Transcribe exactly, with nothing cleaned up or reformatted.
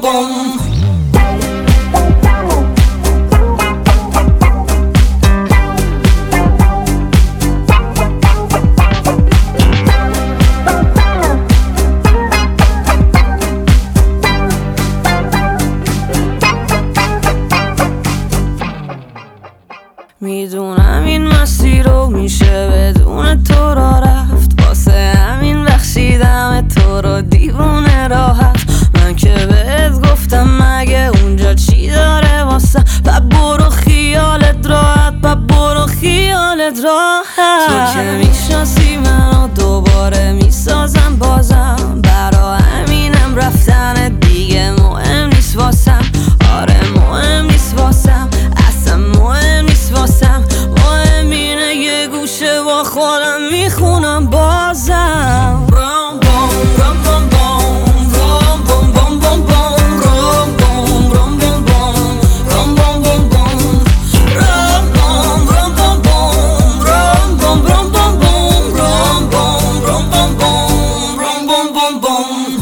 بوم. میدونم این مسیر رو میشه بدون تو را رفت، واسه همین بخشیدم تو رو دیوونه راحت. من که بهت گفتم مگه اونجا چی داره واسه، پا برو خیالت راحت، پا برو خیالت راحت. تو که میشناسی منو دوباره میسازم بازم، برا همینم رفتن دیگه مهم نیست واسم. آره مهم نیست واسم، اصلا مهم نیست واسم. مهم اینه یه گوشه با خودم میخونم بازم. رام بام رام بام بام رام بام بام بام بام رام بام رام بام بام رام بام بام بام رام بام رام بام بام رام بام رام بام بام رام بام رام بام بام رام بام بام بام.